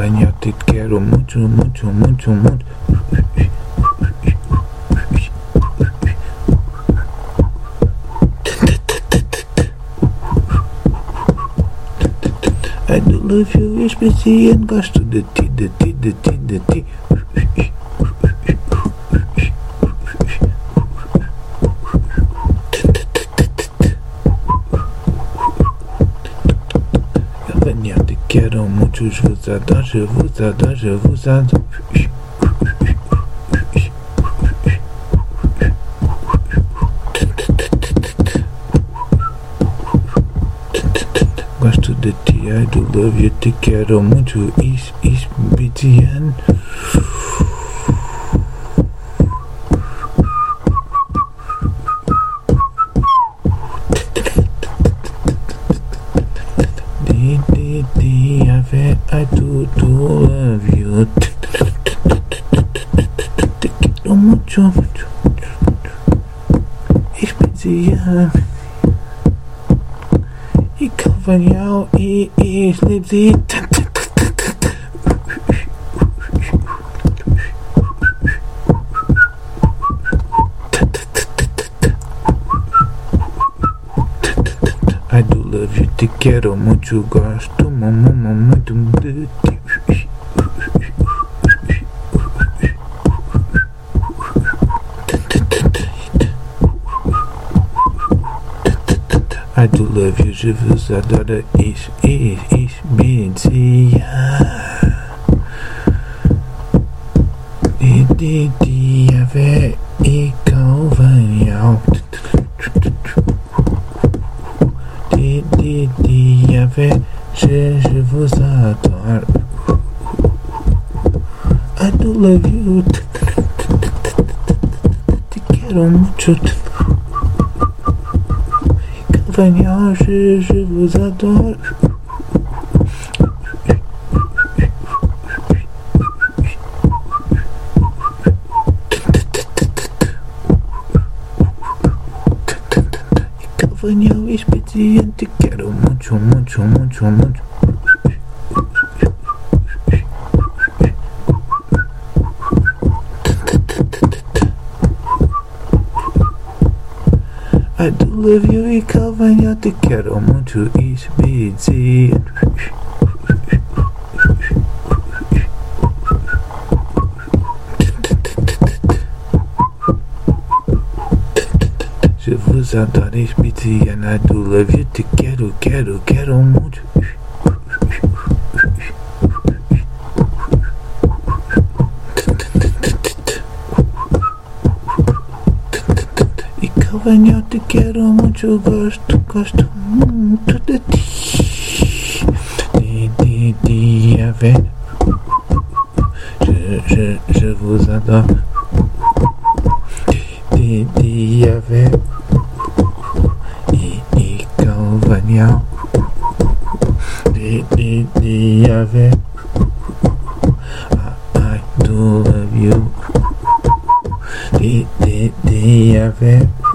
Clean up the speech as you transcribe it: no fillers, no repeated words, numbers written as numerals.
Calvanha, te quero muito, muito, muito, muito. I do love you, especial, gosto de ti, de ti, de ti, de ti. Calvanha, te quero muito, je vous adore, je vous adore, je vous adore. Gosto de ti, I do love you, te quero muito, especial. I do love you. Te quero muito, muito, especial. E Calvanhal e Slipsy. I do love you, te quero muito, gosto muito de ti. I do love you, je vous adore, especial. Avec et Calvanhal. Avec, je vous adore. I do love you. Te quero muito. Calvanhal, je vous adore. Calvanhal especial, te quero muito, muito, muito, muito. I do love you e Calvanhal, te quero muito, especial. Je vous adore, especial. I do love you, te quero, quero muito. E Calvanhal, te quero muito, gosto muito de ti. Avec, je vous adore. Avec et Calvanhal. Avec, I do love you. Avec.